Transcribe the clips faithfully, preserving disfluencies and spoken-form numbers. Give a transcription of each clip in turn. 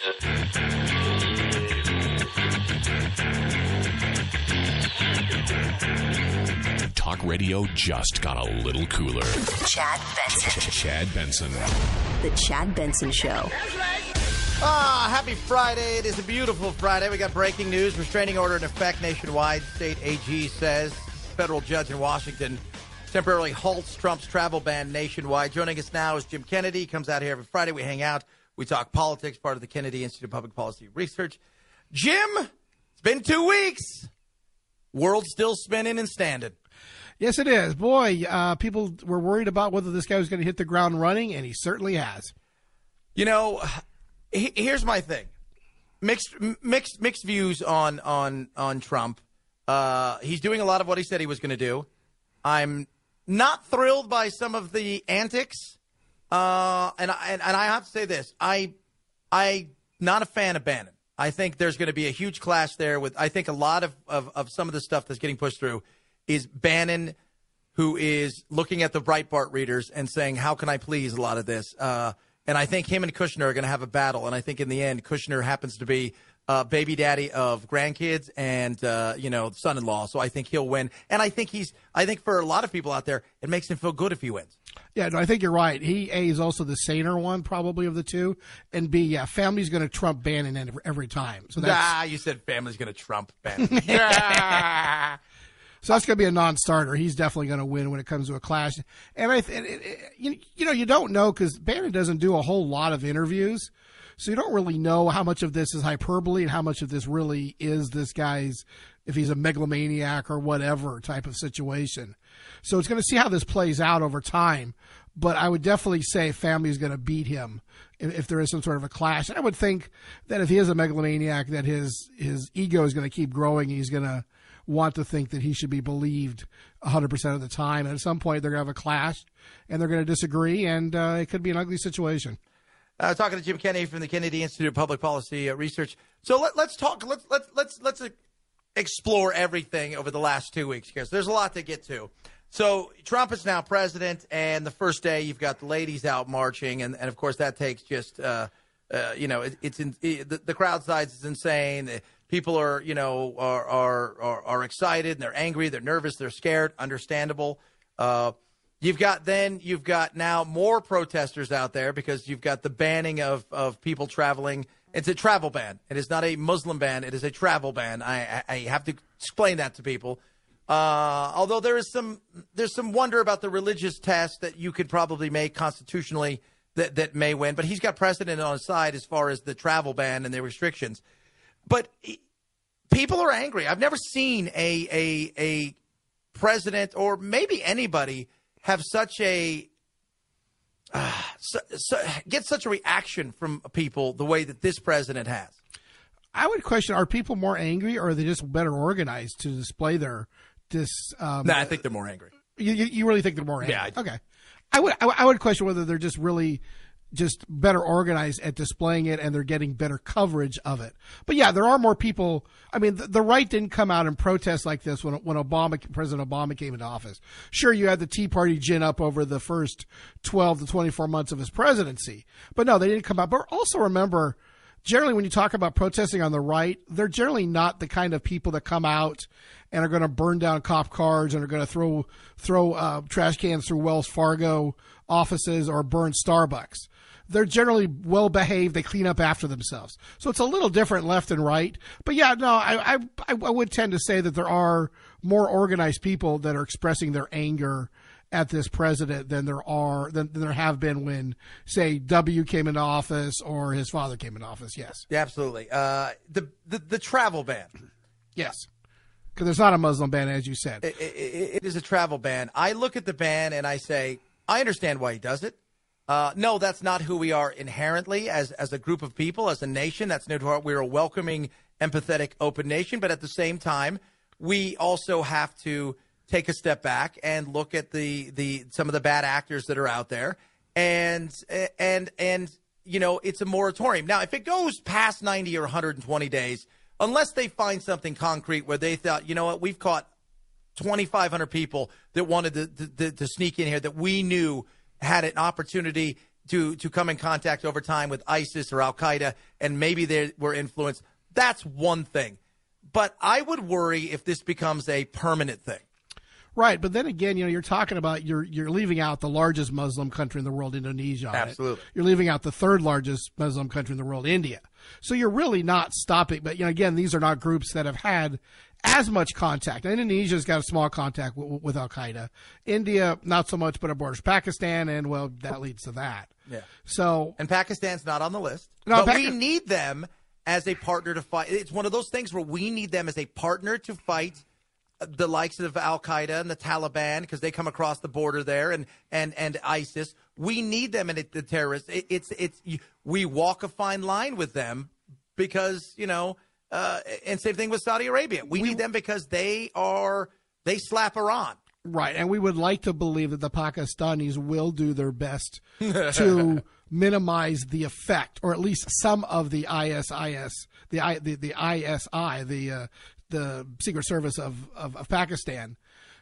Talk radio just got a little cooler. Chad Benson. Chad Benson. The Chad Benson Show. Ah, happy Friday. It is a beautiful Friday. We got breaking news. Restraining order in effect nationwide. State A G says federal judge in Washington temporarily halts Trump's travel ban nationwide. Joining us now is Jim Kennedy. He comes out here every Friday. We hang out. We talk politics, part of the Kennedy Institute of Public Policy Research. Jim, it's been two weeks. World's still spinning and standing. Yes, it is. Boy, uh, people were worried about whether this guy was going to hit the ground running, and he certainly has. You know, he, here's my thing. Mixed mixed, mixed views on, on, on Trump. Uh, he's doing a lot of what he said he was going to do. I'm not thrilled by some of the antics. Uh, and, I, and, and I have to say this. I, I not a fan of Bannon. I think there's going to be a huge clash there with, I think a lot of, of, of some of the stuff that's getting pushed through is Bannon, who is looking at the Breitbart readers and saying, how can I please a lot of this? Uh, and I think him and Kushner are going to have a battle. And I think in the end, Kushner happens to be uh, baby daddy of grandkids and, uh, you know, son-in-law. So I think he'll win. And I think he's, I think for a lot of people out there, it makes him feel good if he wins. Yeah, no, I think you're right. He, A, is also the saner one, probably, of the two. And B, yeah, family's going to trump Bannon every, every time. So that's, ah, you said family's going to trump Bannon. Yeah. So that's going to be a non-starter. He's definitely going to win when it comes to a clash. And I, th- it, it, you, you know, you don't know because Bannon doesn't do a whole lot of interviews. So you don't really know how much of this is hyperbole and how much of this really is this guy's, if he's a megalomaniac or whatever type of situation. So it's going to see how this plays out over time. But I would definitely say family is going to beat him if, if there is some sort of a clash. And I would think that if he is a megalomaniac, that his, his ego is going to keep growing. He's going to want to think that he should be believed one hundred percent of the time. And at some point, they're going to have a clash, and they're going to disagree, and uh, it could be an ugly situation. Uh, talking to Jim Kennedy from the Kennedy Institute of Public Policy uh, Research. So let, let's talk. Let's let's let's let's uh, explore everything over the last two weeks because there's a lot to get to. So Trump is now president, and the first day you've got the ladies out marching, and, and of course that takes just uh, uh, you know it, it's in, it, the, the crowd size is insane. People are you know are, are are are excited and they're angry, they're nervous, they're scared. Understandable. Uh, You've got then you've got now more protesters out there because you've got the banning of, of people traveling. It's a travel ban. It is not a Muslim ban. It is a travel ban. I, I, I have to explain that to people. Uh, although there is some there's some wonder about the religious test that you could probably make constitutionally that, that may win. But he's got precedent on his side as far as the travel ban and the restrictions. But people are angry. I've never seen a a a president or maybe anybody have such a uh, so, so, get such a reaction from people the way that this president has. I would question: are people more angry, or are they just better organized to display their dis? Um, no, I think they're more angry. You, you really think they're more angry? Yeah. I okay. I would I would question whether they're just really just better organized at displaying it and they're getting better coverage of it. But yeah, there are more people. I mean, the, the right didn't come out and protest like this when when Obama, President Obama came into office. Sure, you had the Tea Party gin up over the first twelve to twenty-four months of his presidency. But no, they didn't come out. But also remember, generally when you talk about protesting on the right, they're generally not the kind of people that come out and are going to burn down cop cars and are going to throw throw uh, trash cans through Wells Fargo offices or burn Starbucks. They're generally well behaved. They clean up after themselves. So it's a little different left and right. But yeah, no, I, I, I would tend to say that there are more organized people that are expressing their anger at this president than there are than, than there have been when, say, W came into office or his father came into office. Yes, yeah, absolutely. Uh, the, the the travel ban. Yes, because there's not a Muslim ban, as you said. It, it, it is a travel ban. I look at the ban and I say, I understand why he does it. Uh, no, that's not who we are inherently as as a group of people, as a nation. That's not who we are. We're a welcoming, empathetic, open nation. But at the same time, we also have to take a step back and look at the the some of the bad actors that are out there. And and and you know, it's a moratorium. Now, if it goes past ninety or one hundred twenty days, unless they find something concrete where they thought, you know what, we've caught twenty-five hundred people that wanted to, to, to sneak in here that we knew had an opportunity to to come in contact over time with ISIS or Al Qaeda, and maybe they were influenced. That's one thing. But I would worry if this becomes a permanent thing. Right, but then again, you know, you're talking about you're you're leaving out the largest Muslim country in the world, Indonesia. Absolutely, you're leaving out the third largest Muslim country in the world, India. So you're really not stopping. But you know, again, these are not groups that have had as much contact. Indonesia's got a small contact w- with Al Qaeda. India, not so much, but it borders Pakistan, and well, that leads to that. Yeah. So and Pakistan's not on the list, no, but Pac- we need them as a partner to fight. It's one of those things where we need them as a partner to fight the likes of Al Qaeda and the Taliban, because they come across the border there, and and, and ISIS. We need them and it, the terrorists. It, it's it's we walk a fine line with them because you know, uh, and same thing with Saudi Arabia. We, we need them because they are they slap Iran. Right, and we would like to believe that the Pakistanis will do their best to minimize the effect, or at least some of the I S I S, the I, the, the I S I, the uh, the Secret Service of, of, of Pakistan,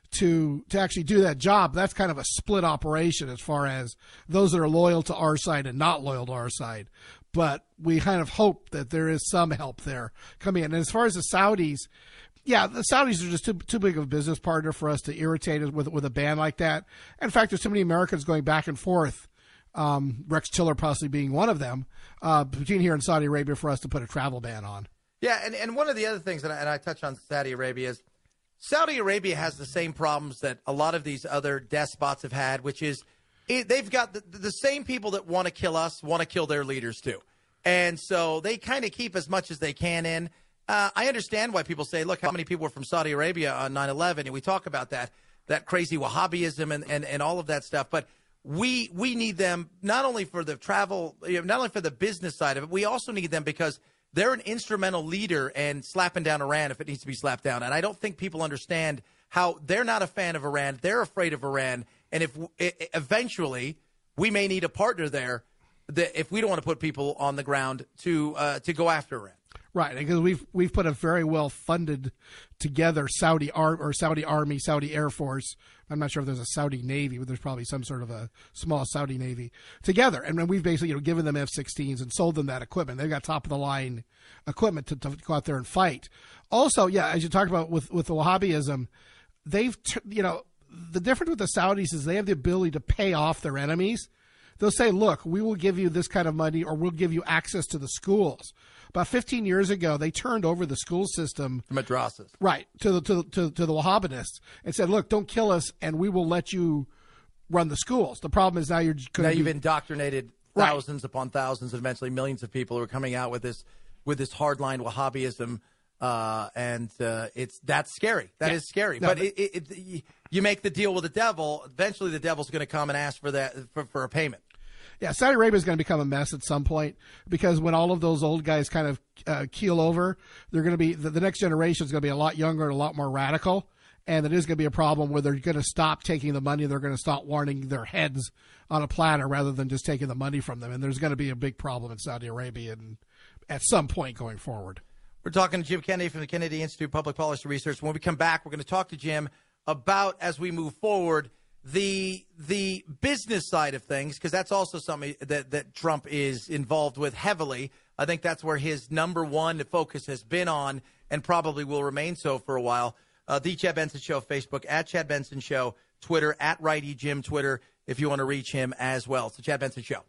to to actually do that job. That's kind of a split operation as far as those that are loyal to our side and not loyal to our side. But we kind of hope that there is some help there coming in. And as far as the Saudis, yeah, the Saudis are just too too big of a business partner for us to irritate us with with a ban like that. In fact, there's so many Americans going back and forth, um, Rex Tiller possibly being one of them, uh, between here and Saudi Arabia for us to put a travel ban on. Yeah, and, and one of the other things, and I, and I touch on Saudi Arabia, is Saudi Arabia has the same problems that a lot of these other despots have had, which is it, they've got the, the same people that want to kill us, want to kill their leaders too. And so they kind of keep as much as they can in. Uh, I understand why people say, look, how many people were from Saudi Arabia on nine eleven, and we talk about that, that crazy Wahhabism and, and, and all of that stuff. But we we need them not only for the travel, you know, not only for the business side of it, we also need them because they're an instrumental leader and slapping down Iran if it needs to be slapped down. And I don't think people understand how they're not a fan of Iran. They're afraid of Iran. And if it, eventually we may need a partner there that if we don't want to put people on the ground to uh, to go after Iran. Right, because we've we've put a very well funded together Saudi Ar- or Saudi Army, Saudi Air Force. I'm not sure if there's a Saudi Navy, but there's probably some sort of a small Saudi Navy together. And then we've basically you know given them F sixteens and sold them that equipment. They've got top of the line equipment to, to go out there and fight. Also, yeah, as you talked about with with the Wahhabism, they've t- you know the difference with the Saudis is they have the ability to pay off their enemies. They'll say, look, we will give you this kind of money or we'll give you access to the schools. About fifteen years ago, they turned over the school system, madrasas, right, to the to, to to the Wahhabists, and said, "Look, don't kill us, and we will let you run the schools." The problem is now you're now be, you've indoctrinated thousands right. upon thousands, and eventually millions of people who are coming out with this with this hardline Wahhabism, uh, and uh, it's that's scary. That yeah. is scary. No, but it, it, it, you make the deal with the devil. Eventually, the devil's going to come and ask for that for, for a payment. Yeah, Saudi Arabia is going to become a mess at some point because when all of those old guys kind of uh, keel over, they're going to be the, the next generation is going to be a lot younger and a lot more radical, and it is going to be a problem where they're going to stop taking the money. They're going to start warning their heads on a platter rather than just taking the money from them, and there's going to be a big problem in Saudi Arabia and at some point going forward. We're talking to Jim Kennedy from the Kennedy Institute of Public Policy Research. When we come back, we're going to talk to Jim about, as we move forward, the the business side of things, because that's also something that, that Trump is involved with heavily. I think that's where his number one focus has been on and probably will remain so for a while. Uh, the Chad Benson Show, Facebook, at Chad Benson Show, Twitter, at Righty Jim, Twitter, if you want to reach him as well. It's the Chad Benson Show.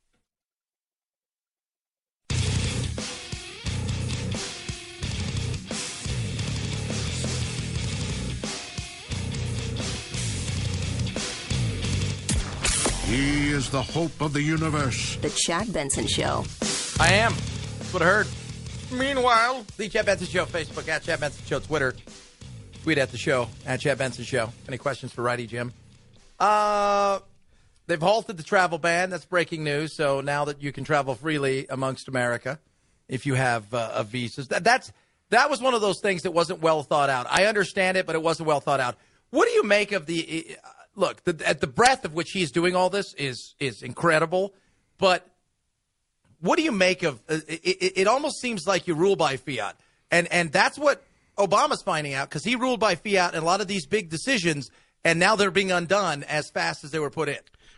He is the hope of the universe. The Chad Benson Show. I am. That's what I heard. Meanwhile, the Chad Benson Show, Facebook, at Chad Benson Show, Twitter. Tweet at the show, at Chad Benson Show. Any questions for Righty Jim? Uh, they've halted the travel ban. That's breaking news. So now that you can travel freely amongst America, if you have uh, a visas. That, that's, that was one of those things that wasn't well thought out. I understand it, but it wasn't well thought out. What do you make of the... Uh, Look, the, at the breadth of which he's doing all this is is incredible, but what do you make of uh, it? It almost seems like you rule by fiat, and and that's what Obama's finding out because he ruled by fiat in a lot of these big decisions, and now they're being undone as fast as they were put in.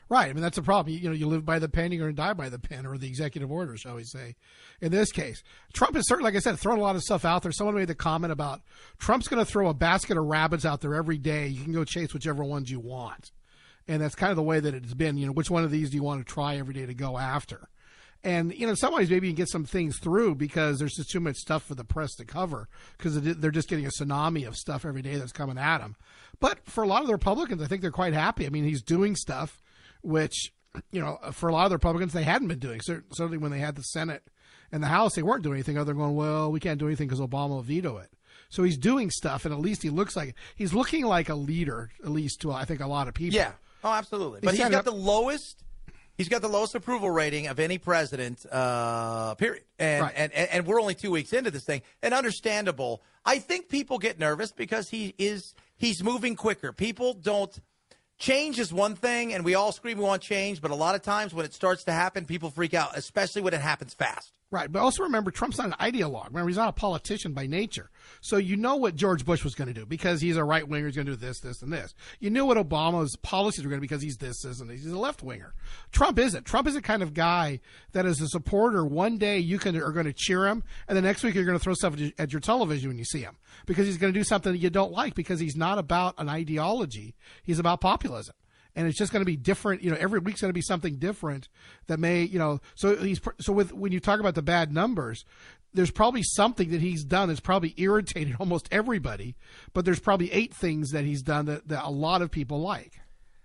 Right. I mean, that's the problem. You, you know, you live by the pen, you're going to die by the pen, or the executive order, shall we say. In this case, Trump is certainly, like I said, throwing a lot of stuff out there. Someone made the comment about Trump's going to throw a basket of rabbits out there every day. You can go chase whichever ones you want. And that's kind of the way that it's been. You know, which one of these do you want to try every day to go after? And, you know, in some ways, maybe you can get some things through because there's just too much stuff for the press to cover because they're just getting a tsunami of stuff every day that's coming at them. But for a lot of the Republicans, I think they're quite happy. I mean, he's doing stuff which, you know, for a lot of the Republicans, they hadn't been doing. Certainly when they had the Senate and the House, they weren't doing anything other than going, well, we can't do anything because Obama will veto it. So he's doing stuff, and at least he looks like he's looking like a leader, at least to, I think, a lot of people. Yeah. Oh, absolutely. But he's, he's got up- the lowest he's got the lowest approval rating of any president, uh, period. And, right. and, and and we're only two weeks into this thing. And understandable. I think people get nervous because he is he's moving quicker. People don't change is one thing, and we all scream we want change, but a lot of times when it starts to happen, people freak out, especially when it happens fast. Right, but also remember, Trump's not an ideologue. Remember, he's not a politician by nature. So you know what George Bush was going to do because he's a right-winger. He's going to do this, this, and this. You knew what Obama's policies were going to be because he's this, this, and this. He's a left-winger. Trump isn't. Trump is the kind of guy that as a supporter, one day you can are going to cheer him, and the next week you're going to throw stuff at your television when you see him because he's going to do something that you don't like because he's not about an ideology. He's about populism. And it's just going to be different. You know, every week's going to be something different that may, you know, so he's, so with, when you talk about the bad numbers, there's probably something that he's done that's probably irritated almost everybody, but there's probably eight things that he's done that, that a lot of people like.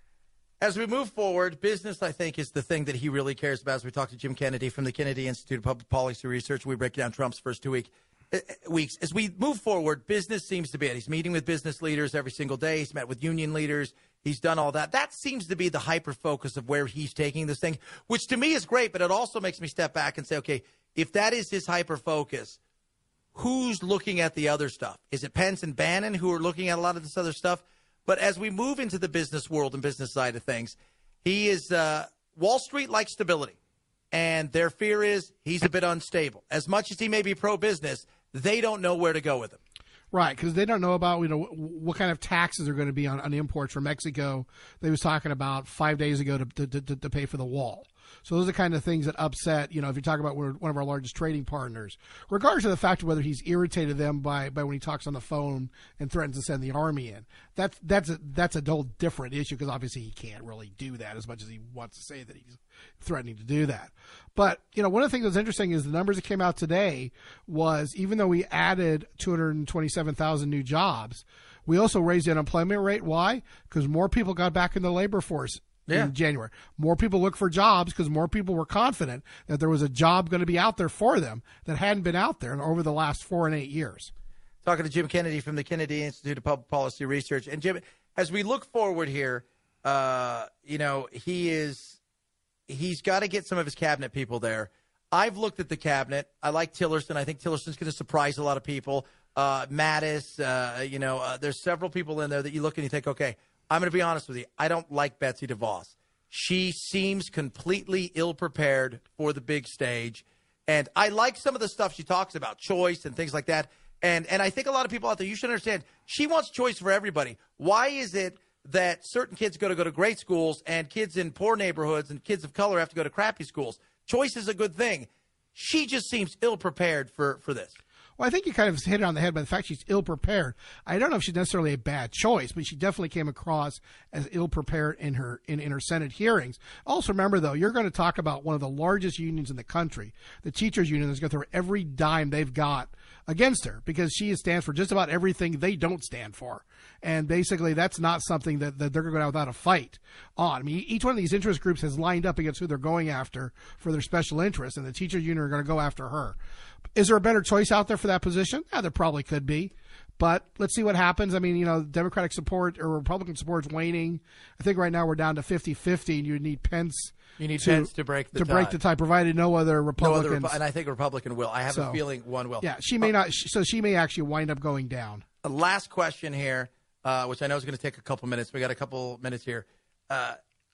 As we move forward, business, I think, is the thing that he really cares about. As we talk to Jim Kennedy from the Kennedy Institute of Public Policy Research, we break down Trump's first two week, uh, weeks. As we move forward, business seems to be it. He's meeting with business leaders every single day. He's met with union leaders. He's done all that. That seems to be the hyper-focus of where he's taking this thing, which to me is great, but it also makes me step back and say, okay, if that is his hyper-focus, who's looking at the other stuff? Is it Pence and Bannon who are looking at a lot of this other stuff? But as we move into the business world and business side of things, he is uh, – Wall Street likes stability, and their fear is he's a bit unstable. As much as he may be pro-business, they don't know where to go with him. Right, because they don't know about, you know, what kind of taxes are going to be on, on imports from Mexico. They was talking about five days ago to, to, to, to pay for the wall. So those are the kind of things that upset, you know, if you talk about one of our largest trading partners, regardless of the fact of whether he's irritated them by, by when he talks on the phone and threatens to send the army in. That's that's a, that's a whole different issue because obviously he can't really do that as much as he wants to say that he's threatening to do that. But, you know, one of the things that's interesting is the numbers that came out today was even though we added two hundred twenty-seven thousand new jobs, we also raised the unemployment rate. Why? Because more people got back in the labor force. Yeah. In January. More people look for jobs because more people were confident that there was a job going to be out there for them that hadn't been out there over the last four and eight years. Talking to Jim Kennedy from the Kennedy Institute of Public Policy Research. And, Jim, as we look forward here, uh, you know, he is he's got to get some of his cabinet people there. I've looked at the cabinet. I like Tillerson. I think Tillerson's going to surprise a lot of people. Uh, Mattis, uh, you know, uh, there's several people in there that you look and you think, okay, I'm going to be honest with you. I don't like Betsy DeVos. She seems completely ill-prepared for the big stage. And I like some of the stuff she talks about, choice and things like that. And and I think a lot of people out there, you should understand, she wants choice for everybody. Why is it that certain kids go to go to great schools and kids in poor neighborhoods and kids of color have to go to crappy schools? Choice is a good thing. She just seems ill-prepared for, for this. Well, I think you kind of hit it on the head by the fact she's ill-prepared. I don't know if she's necessarily a bad choice, but she definitely came across as ill-prepared in her in, in her Senate hearings. Also, remember, though, you're going to talk about one of the largest unions in the country, the teachers union, that's going to throw every dime they've got against her because she stands for just about everything they don't stand for. And basically, that's not something that, that they're going to go without a fight on. I mean, each one of these interest groups has lined up against who they're going after for their special interests, and the teachers union are going to go after her. Is there a better choice out there for that position? Yeah, there probably could be. But let's see what happens. I mean, you know, Democratic support or Republican support is waning. I think right now we're down to fifty-fifty, and you need Pence. You need to, Pence to break the to tie. break the tie, provided no other Republicans. No other, and I think a Republican will. I have so, a feeling one will. Yeah, she may uh, not. So she may actually wind up going down. A last question here, uh, which I know is going to take a couple minutes. We got a couple minutes here. Uh,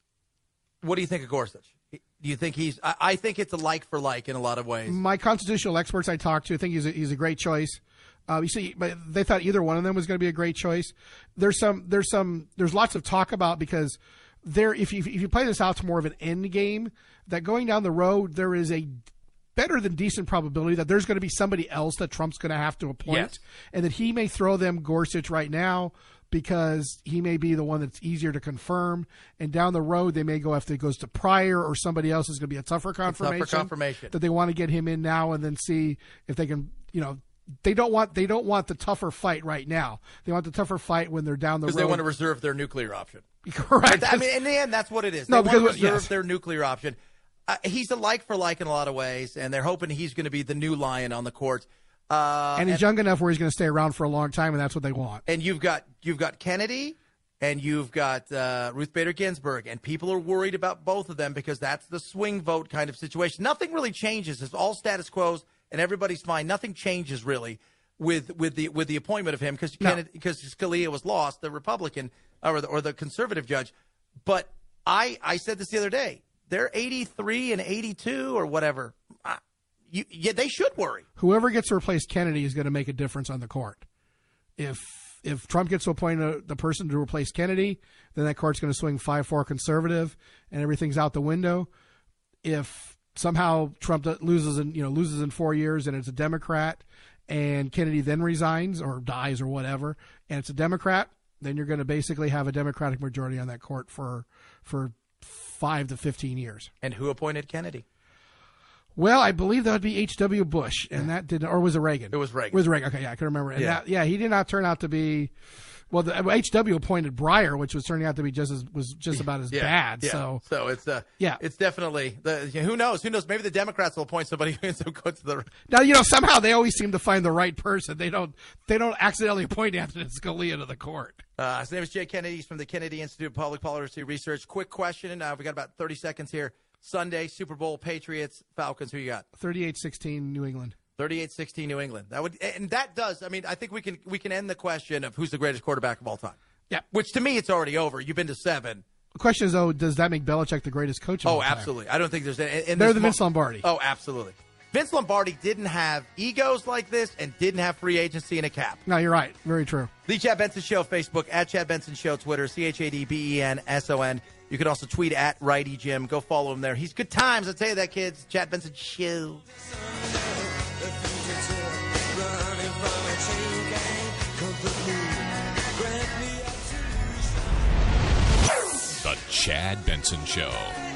what do you think of Gorsuch? Do you think he's? I, I think it's a like for like in a lot of ways. My constitutional experts I talked to think he's a, he's a great choice. Uh, you see, but they thought either one of them was going to be a great choice. There's some, there's some, there's lots of talk about because there, if you if you play this out to more of an end game, that going down the road there is a better than decent probability that there's going to be somebody else that Trump's going to have to appoint, Yes. and that he may throw them Gorsuch right now because he may be the one that's easier to confirm, and down the road they may go after it goes to Pryor or somebody else is going to be a tougher confirmation. Tougher confirmation. That they want to get him in now and then see if they can, you know, they don't want they don't want the tougher fight right now. They want the tougher fight when they're down the road. Because they want to reserve their nuclear option. Correct. I mean, in the end, that's what it is. No, they want to because- reserve yes. their nuclear option. Uh, he's a like for like in a lot of ways, and they're hoping he's going to be the new lion on the court. Uh, and he's and, young enough where he's going to stay around for a long time, and that's what they want. and you've got you've got Kennedy, and you've got uh, Ruth Bader Ginsburg, and people are worried about both of them because that's the swing vote kind of situation. Nothing really changes. It's all status quo, and everybody's fine. Nothing changes really with with the with the appointment of him because No. because Scalia was lost, the Republican or the, or the conservative judge. But I I said this the other day. They're eighty-three and eighty-two or whatever. Uh, you, yeah, they should worry. Whoever gets to replace Kennedy is going to make a difference on the court. If if Trump gets to appoint a, the person to replace Kennedy, then that court's going to swing five four conservative, and everything's out the window. If somehow Trump loses in you know loses in four years and it's a Democrat, and Kennedy then resigns or dies or whatever, and it's a Democrat, then you're going to basically have a Democratic majority on that court for for five to fifteen years. And who appointed Kennedy? Well, I believe that would be H W Bush, and that didn't, or was it Reagan? It was Reagan. It was Reagan. Okay, yeah, I can remember. And Yeah. that, yeah, he did not turn out to be. Well, the, H W appointed Breyer, which was turning out to be just as was just about as Yeah, bad. yeah. So so it's uh Yeah. it's definitely the who knows who knows maybe the Democrats will appoint somebody who ends up going to the now you know somehow they always seem to find the right person. They don't they don't accidentally appoint Anthony Scalia to the court. Uh, his name is Jay Kennedy. He's from the Kennedy Institute of Public Policy Research. Quick question. Uh, we got about thirty seconds here. Sunday, Super Bowl, Patriots, Falcons. Who you got? thirty-eight sixteen New England. thirty-eight sixteen New England. That would, and that does. I mean, I think we can we can end the question of who's the greatest quarterback of all time. Yeah. Which to me, it's already over. You've been to seven. The question is, though, does that make Belichick the greatest coach of Oh, all time? absolutely. I don't think there's any. and Better this than mo- Vince Lombardi. Oh, absolutely. Vince Lombardi didn't have egos like this and didn't have free agency and a cap. No, you're right. Very true. The Chad Benson Show, Facebook, at Chad Benson Show, Twitter, C H A D B E N S O N. You can also tweet at Righty Jim. Go follow him there. He's good times. I'll tell you that, kids. Chad Benson Show. The Chad Benson Show.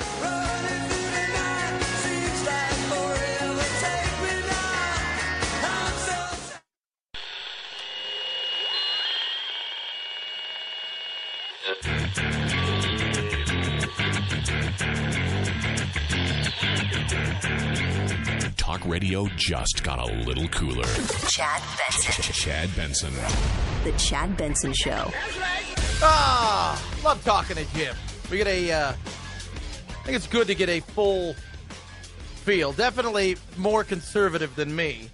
Talk radio just got a little cooler. Chad Benson. Chad Benson. The Chad Benson Show. Ah, love talking to Jim. We get a, uh, I think it's good to get a full feel. Definitely more conservative than me.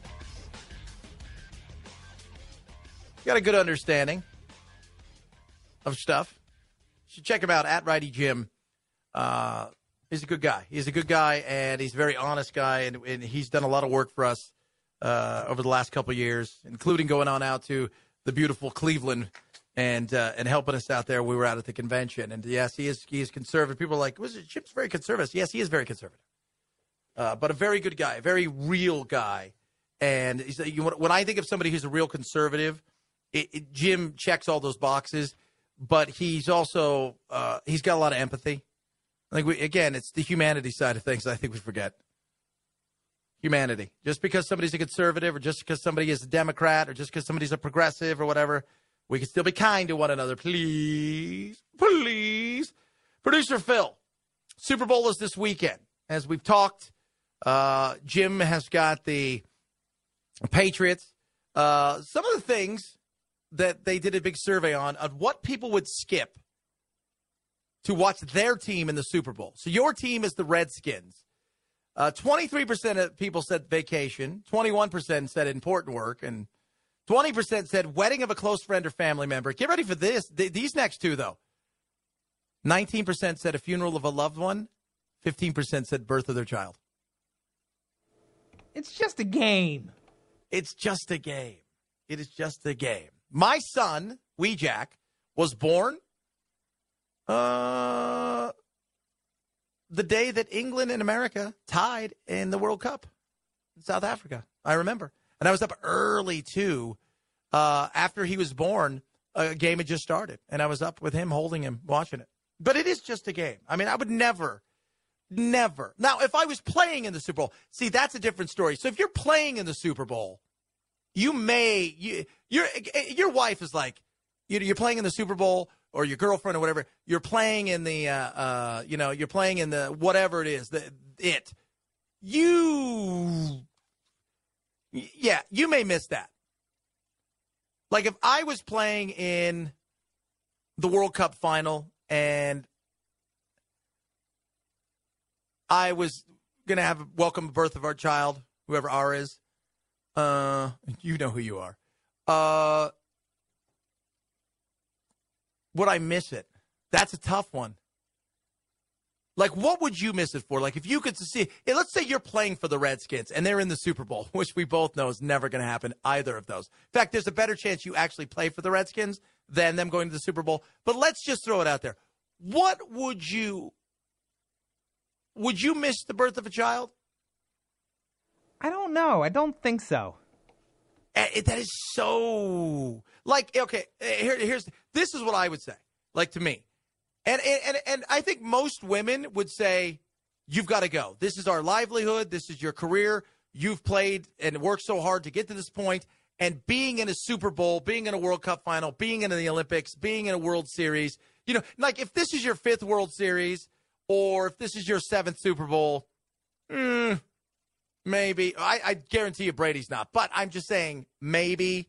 Got a good understanding of stuff. You should check him out at Righty Jim. Uh, he's a good guy. He's a good guy, and he's a very honest guy, and, and he's done a lot of work for us uh, over the last couple of years, including going on out to the beautiful Cleveland and uh, and helping us out there. We were out at the convention, and yes, he is he is conservative. People are like, "Was it Jim's very conservative?" Yes, he is very conservative, uh, but a very good guy, a very real guy. And he's, you, when I think of somebody who's a real conservative, it, it, Jim checks all those boxes, but he's also uh, he's got a lot of empathy. I think we again, it's the humanity side of things. I think we forget humanity. Just because somebody's a conservative, or just because somebody is a Democrat, or just because somebody's a progressive, or whatever, we can still be kind to one another, please, please. Producer Phil, Super Bowl is this weekend. As we've talked, uh, Jim has got the Patriots. Uh, some of the things that they did a big survey on, of what people would skip to watch their team in the Super Bowl. So your team is the Redskins. Uh, twenty-three percent of people said vacation. twenty-one percent said important work. And twenty percent said wedding of a close friend or family member. Get ready for this. Th- these next two, though. nineteen percent said a funeral of a loved one. fifteen percent said birth of their child. It's just a game. It's just a game. It is just a game. My son, Weejack, was born Uh, the day that England and America tied in the World Cup in South Africa. I remember. And I was up early, too. Uh, after he was born, a game had just started. And I was up with him, holding him, watching it. But it is just a game. I mean, I would never, never. Now, if I was playing in the Super Bowl, see, that's a different story. So if you're playing in the Super Bowl, you may, you, your your wife is like, you're playing in the Super Bowl, or your girlfriend or whatever, you're playing in the, uh, uh, you know, you're playing in the, whatever it is, the, it. You, yeah, you may miss that. Like if I was playing in the World Cup final and I was going to have a welcome birth of our child, whoever R is, uh, you know who you are, uh, would I miss it? That's a tough one. Like, what would you miss it for? Like, if you could see, let's say you're playing for the Redskins and they're in the Super Bowl, which we both know is never going to happen, either of those. In fact, there's a better chance you actually play for the Redskins than them going to the Super Bowl. But let's just throw it out there. What would you, would you miss the birth of a child? I don't know. I don't think so. It, that is so, like, okay, here, here's, this is what I would say, like, to me. And, and, and I think most women would say, you've got to go. This is our livelihood. This is your career. You've played and worked so hard to get to this point. And being in a Super Bowl, being in a World Cup final, being in the Olympics, being in a World Series, you know, like if this is your fifth World Series or if this is your seventh Super Bowl, mm, maybe. I, I guarantee you Brady's not. But I'm just saying, maybe,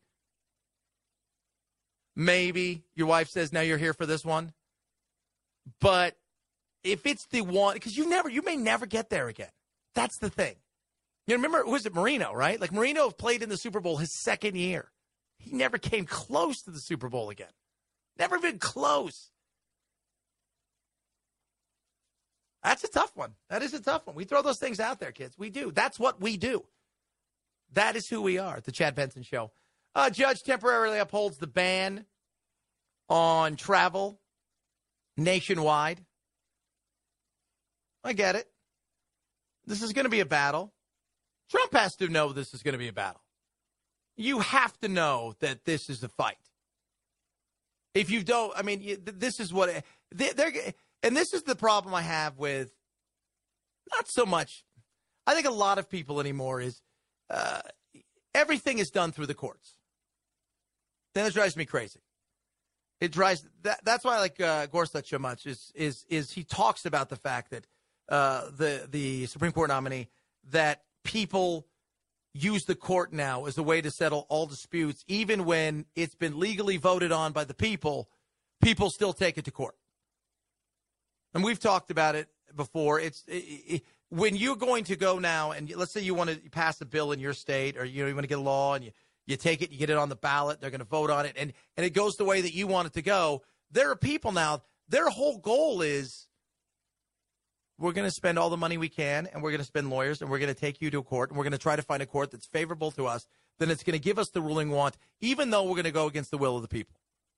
maybe your wife says, now you're here for this one. But if it's the one, because you never, you may never get there again. That's the thing. You know, remember, was it Marino, right? Like Marino played in the Super Bowl his second year. He never came close to the Super Bowl again. Never been close. That's a tough one. That is a tough one. We throw those things out there, kids. We do. That's what we do. That is who we are, the Chad Benson Show. Uh, judge temporarily upholds the ban on travel nationwide. I get it. This is going to be a battle. Trump has to know this is going to be a battle. You have to know that this is a fight. If you don't, I mean, this is what they're, they're and this is the problem I have with not so much. I think a lot of people anymore is uh, everything is done through the courts. Then it drives me crazy. It drives that. That's why I like uh, Gorsuch so much. Is is is he talks about the fact that uh, the the Supreme Court nominee that people use the court now as a way to settle all disputes, even when it's been legally voted on by the people. People still take it to court, and we've talked about it before. It's it, it, when you're going to go now, and let's say you want to pass a bill in your state, or you know you want to get a law, and you. You take it, you get it on the ballot, they're going to vote on it, and, and it goes the way that you want it to go. There are people now, their whole goal is we're going to spend all the money we can, and we're going to spend lawyers, and we're going to take you to a court, and we're going to try to find a court that's favorable to us, then it's going to give us the ruling we want, even though we're going to go against the will of the people.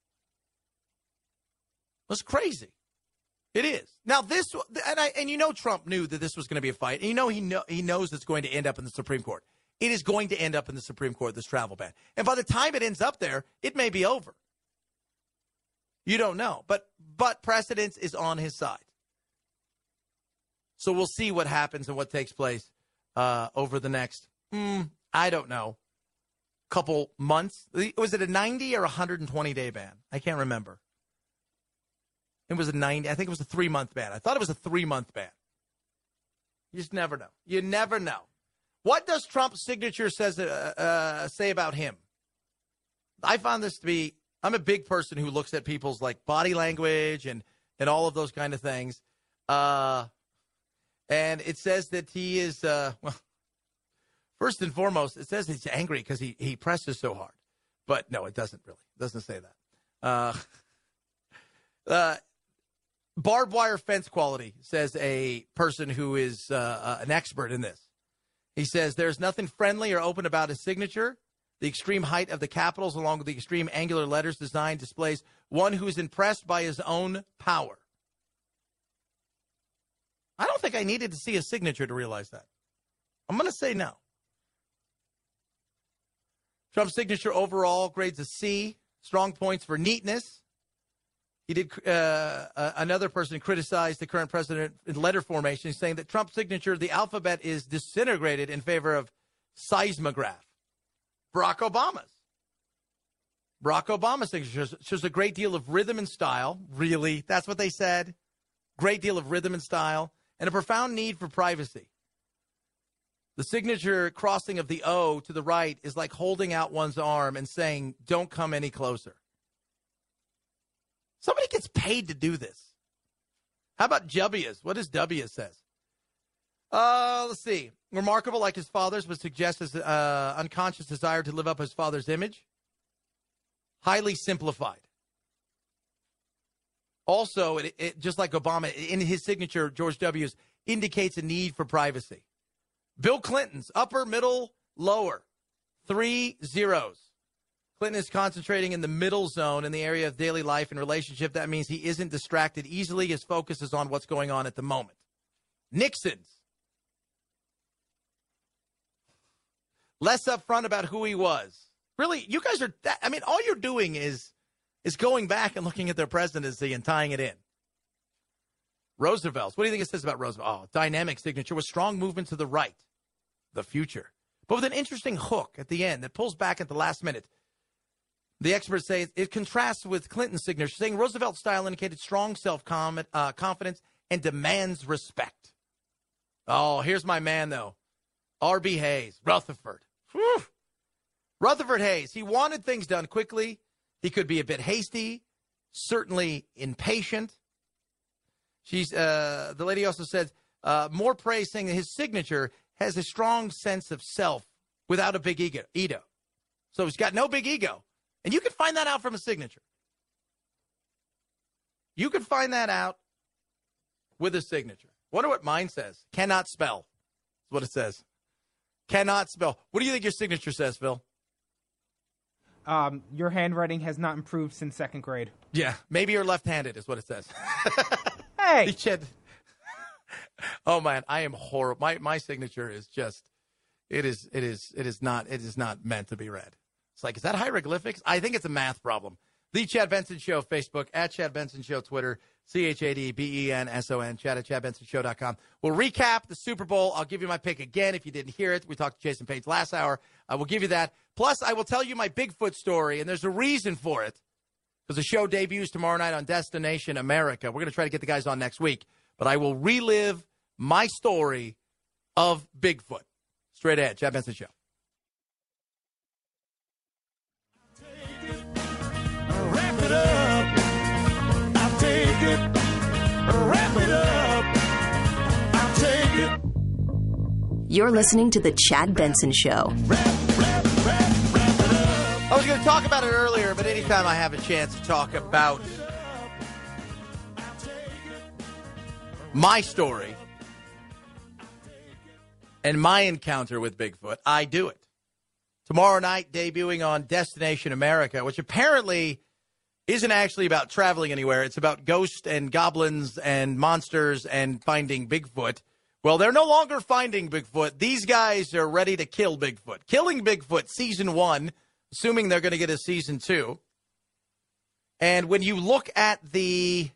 It's crazy. It is. Now, this, and, I, and you know Trump knew that this was going to be a fight, and you know he, know he knows it's going to end up in the Supreme Court. It is going to end up in the Supreme Court, this travel ban. And by the time it ends up there, it may be over. You don't know. But but precedence is on his side. So we'll see what happens and what takes place uh, over the next, mm, I don't know, couple months. Was it a ninety or one hundred twenty day ban? I can't remember. It was a ninety. I think it was a three-month ban. I thought it was a three-month ban. You just never know. You never know. What does Trump's signature says uh, uh, say about him? I found this to be, I'm a big person who looks at people's like body language and, and all of those kind of things. Uh, and it says that he is, uh, well, first and foremost, it says he's angry because he, he presses so hard. But no, it doesn't really. It doesn't say that. Uh, uh, barbed wire fence quality, says a person who is uh, uh, an expert in this. He says there's nothing friendly or open about his signature. The extreme height of the capitals along with the extreme angular letters design displays one who is impressed by his own power. I don't think I needed to see a signature to realize that. I'm going to say no. Trump's signature overall grades a C. Strong points for neatness. He did. Uh, uh, another person criticized the current president in letter formation, saying that Trump's signature, the alphabet, is disintegrated in favor of seismograph. Barack Obama's. Barack Obama's signature shows, shows a great deal of rhythm and style. Really? That's what they said? Great deal of rhythm and style and a profound need for privacy. The signature crossing of the O to the right is like holding out one's arm and saying, don't come any closer. Somebody gets paid to do this. How about W's? What does W says? Uh, let's see. Remarkable, like his father's, would suggest his uh, unconscious desire to live up his father's image. Highly simplified. Also, it, it, just like Obama, in his signature, George W's, indicates a need for privacy. Bill Clinton's, upper, middle, lower. Three zeros. Clinton is concentrating in the middle zone in the area of daily life and relationship. That means he isn't distracted easily. His focus is on what's going on at the moment. Nixon's. Less upfront about who he was. Really, you guys are, that, I mean, all you're doing is, is going back and looking at their presidency and tying it in. Roosevelt's. What do you think it says about Roosevelt? Oh, dynamic signature with strong movement to the right. The future. But with an interesting hook at the end that pulls back at the last minute. The experts say it contrasts with Clinton's signature, saying Roosevelt's style indicated strong self-confidence and demands respect. Oh, here's my man, though. R B. Hayes, Rutherford. Whew. Rutherford Hayes, he wanted things done quickly. He could be a bit hasty, certainly impatient. She's uh, the lady also said uh, more praise, saying that his signature has a strong sense of self without a big ego. ego. So he's got no big ego. And you can find that out from a signature. You can find that out with a signature. Wonder what mine says. Cannot spell. That's what it says. Cannot spell. What do you think your signature says, Phil? Um, your handwriting has not improved since second grade. Yeah, maybe you're left-handed is what it says. Hey! Oh man, I am horrible. My my signature is just it is it is it is not it is not meant to be read. It's like, is that hieroglyphics? I think it's a math problem. The Chad Benson Show, Facebook, at Chad Benson Show, Twitter, C H A D B E N S O N, Chad at chad benson show dot com. We'll recap the Super Bowl. I'll give you my pick again if you didn't hear it. We talked to Jason Page last hour. I will give you that. Plus, I will tell you my Bigfoot story, and there's a reason for it, because the show debuts tomorrow night on Destination America. We're going to try to get the guys on next week, but I will relive my story of Bigfoot. Straight ahead, Chad Benson Show. Wrap it up. I'll take it. Wrap it up. I'll take it. You're listening to The Chad Benson Show. Wrap, wrap, wrap, wrap it up. I was going to talk about it earlier, but anytime I have a chance to talk about my story and my encounter with Bigfoot, I do it. Tomorrow night, debuting on Destination America, which apparently isn't actually about traveling anywhere. It's about ghosts and goblins and monsters and finding Bigfoot. Well, they're no longer finding Bigfoot. These guys are ready to kill Bigfoot. Killing Bigfoot, season one, assuming they're going to get a season two. And when you look at the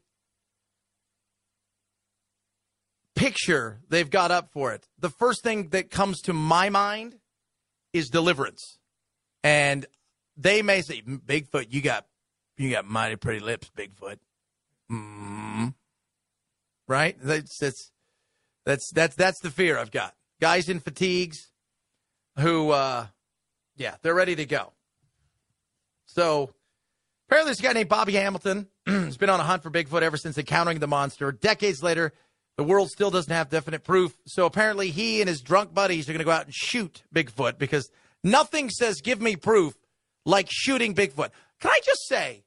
picture they've got up for it, the first thing that comes to my mind is Deliverance. And they may say, Bigfoot, you got you got mighty pretty lips, Bigfoot. Mm-hmm. Right? That's, that's that's that's that's the fear I've got. Guys in fatigues who uh yeah, they're ready to go. So apparently this guy named Bobby Hamilton has been on a hunt for Bigfoot ever since encountering the monster. Decades later, the world still doesn't have definite proof. So apparently he and his drunk buddies are going to go out and shoot Bigfoot, because nothing says give me proof like shooting Bigfoot. Can I just say,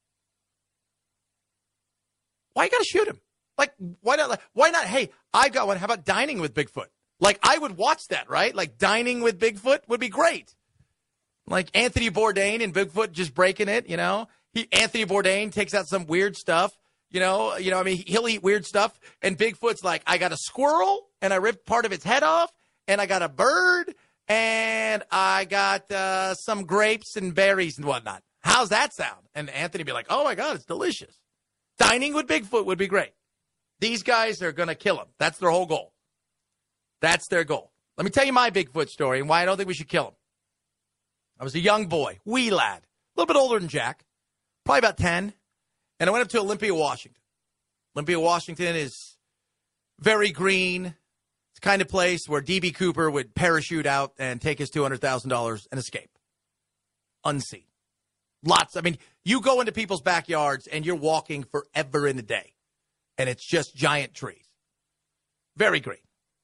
why you got to shoot him? Like, why not? Why not? Hey, I got one. How about dining with Bigfoot? Like, I would watch that, right? Like, dining with Bigfoot would be great. Like Anthony Bourdain and Bigfoot just breaking it, you know? He, Anthony Bourdain takes out some weird stuff. You know, you know. I mean, he'll eat weird stuff, and Bigfoot's like, I got a squirrel, and I ripped part of its head off, and I got a bird, and I got uh, some grapes and berries and whatnot. How's that sound? And Anthony would be like, oh, my God, it's delicious. Dining with Bigfoot would be great. These guys are going to kill him. That's their whole goal. That's their goal. Let me tell you my Bigfoot story and why I don't think we should kill him. I was a young boy, wee lad, a little bit older than Jack, probably about ten, and I went up to Olympia, Washington. Olympia, Washington is very green. It's the kind of place where D B. Cooper would parachute out and take his two hundred thousand dollars and escape. Unseen. Lots. I mean, you go into people's backyards and you're walking forever in a day, and it's just giant trees. Very green.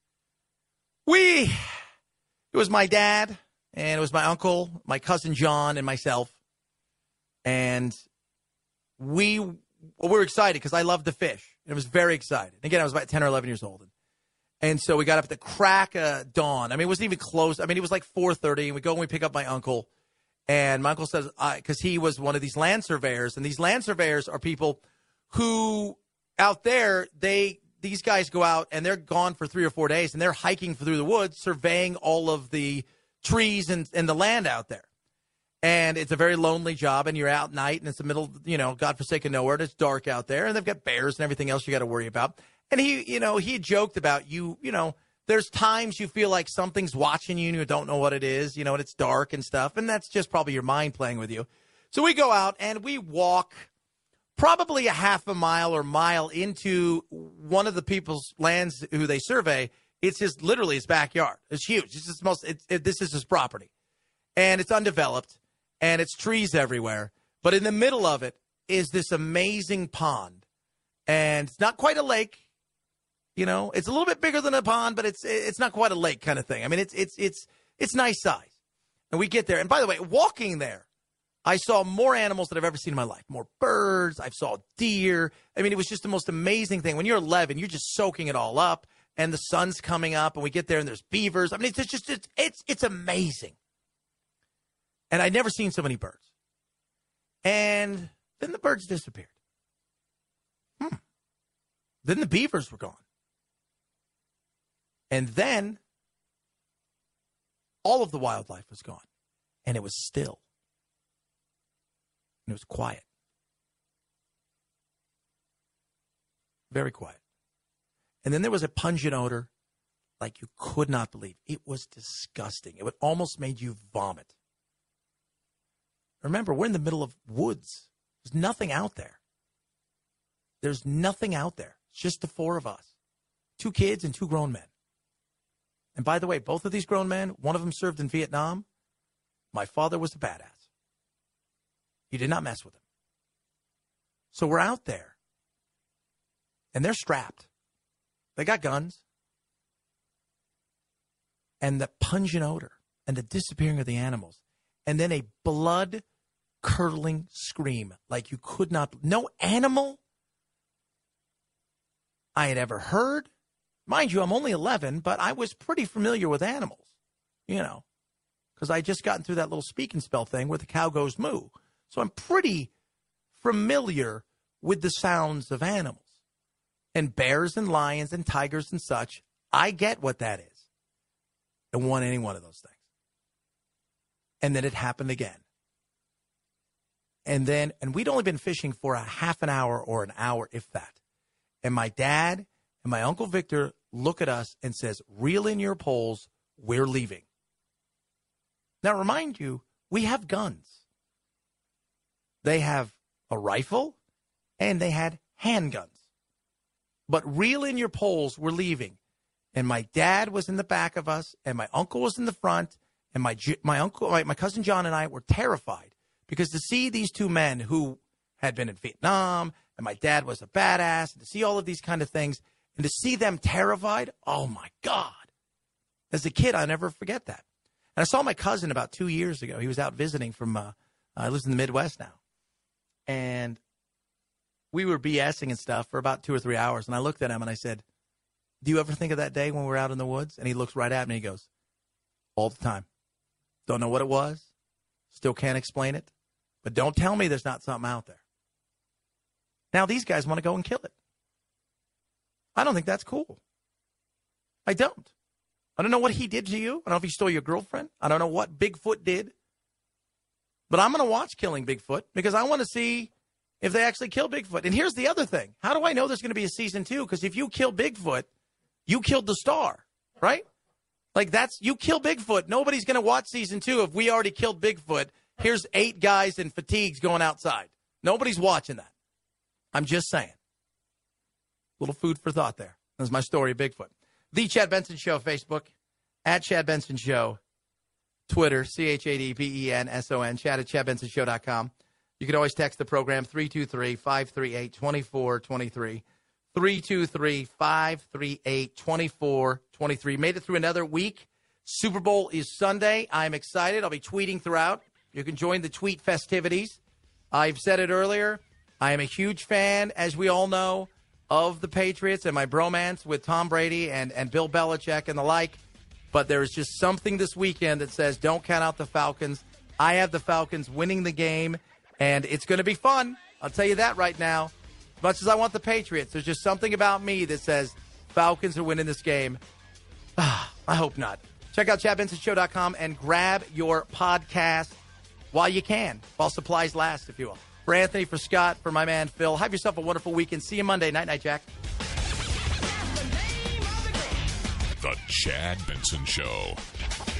We, it was my dad, and it was my uncle, my cousin John, and myself. And we, we were excited because I loved to fish. It was very excited. Again, I was about ten or eleven years old. And so we got up at the crack of dawn. I mean, it wasn't even close. I mean, it was like four thirty, and we go and we pick up my uncle. And my uncle says, because he was one of these land surveyors, and these land surveyors are people who out there, they these guys go out, and they're gone for three or four days, and they're hiking through the woods, surveying all of the trees and, and the land out there. And it's a very lonely job, and you're out at night, and it's the middle, you know, godforsaken nowhere, and it's dark out there, and they've got bears and everything else you got to worry about. And he, you know, he joked about you, you know, there's times you feel like something's watching you and you don't know what it is, you know, and it's dark and stuff, and that's just probably your mind playing with you. So we go out, and we walk probably a half a mile or mile into one of the people's lands who they survey. It's his, literally his backyard. It's huge. It's his most, it's, it, this is his property. And it's undeveloped, and it's trees everywhere. But in the middle of it is this amazing pond. And it's not quite a lake. You know, it's a little bit bigger than a pond, but it's it's not quite a lake kind of thing. I mean, it's it's it's it's nice size. And we get there. And by the way, walking there, I saw more animals than I've ever seen in my life. More birds. I saw deer. I mean, it was just the most amazing thing. When you're eleven, you're just soaking it all up, and the sun's coming up, and we get there, and there's beavers. I mean, it's just it's it's, it's amazing. And I'd never seen so many birds. And then the birds disappeared. Hmm. Then the beavers were gone. And then all of the wildlife was gone. And it was still. And it was quiet. Very quiet. And then there was a pungent odor like you could not believe. It was disgusting. It almost made you vomit. Remember, we're in the middle of woods. There's nothing out there. There's nothing out there. It's just the four of us. Two kids and two grown men. And by the way, both of these grown men, one of them served in Vietnam. My father was a badass. You did not mess with him. So we're out there. And they're strapped. They got guns. And the pungent odor and the disappearing of the animals. And then a blood-curdling scream like you could not. No animal I had ever heard. Mind you, I'm only eleven, but I was pretty familiar with animals, you know, because I just gotten through that little speak and spell thing where the cow goes moo. So I'm pretty familiar with the sounds of animals. And bears and lions and tigers and such, I get what that is. I don't want any one of those things. And then it happened again. And then, and we'd only been fishing for a half an hour or an hour, if that. And my dad and my Uncle Victor look at us and says, reel in your poles, we're leaving. Now, remind you, we have guns. They have a rifle and they had handguns. But reel in your poles, we're leaving. And my dad was in the back of us and my uncle was in the front. And my my uncle, my, my cousin John and I were terrified because to see these two men who had been in Vietnam and my dad was a badass, and to see all of these kind of things, and to see them terrified, oh, my God. As a kid, I'll never forget that. And I saw my cousin about two years ago. He was out visiting from, uh, uh, lives in the Midwest now. And we were BSing and stuff for about two or three hours. And I looked at him and I said, do you ever think of that day when we were out in the woods? And he looks right at me and he goes, all the time. Don't know what it was. Still can't explain it. But don't tell me there's not something out there. Now these guys want to go and kill it. I don't think that's cool. I don't. I don't know what he did to you. I don't know if he stole your girlfriend. I don't know what Bigfoot did. But I'm going to watch Killing Bigfoot because I want to see if they actually kill Bigfoot. And here's the other thing. How do I know there's going to be a season two? Because if you kill Bigfoot, you killed the star, right? Like that's, you kill Bigfoot. Nobody's going to watch season two if we already killed Bigfoot. Here's eight guys in fatigues going outside. Nobody's watching that. I'm just saying. Little food for thought there. That's my story of Bigfoot. The Chad Benson Show, Facebook, at Chad Benson Show, Twitter, C H A D B E N S O N, Chad at chad benson show dot com. You can always text the program, three two three, five three eight, two four two three, three two three, five three eight, two four two three. Made it through another week. Super Bowl is Sunday. I'm excited. I'll be tweeting throughout. You can join the tweet festivities. I've said it earlier. I am a huge fan, as we all know, of the Patriots and my bromance with Tom Brady and, and Bill Belichick and the like. But there is just something this weekend that says don't count out the Falcons. I have the Falcons winning the game, and it's going to be fun. I'll tell you that right now. As much as I want the Patriots, there's just something about me that says Falcons are winning this game. I hope not. Check out chad benson show dot com and grab your podcast while you can, while supplies last, if you will. For Anthony, for Scott, for my man Phil, have yourself a wonderful weekend. See you Monday. Night, night, Jack. The Chad Benson Show.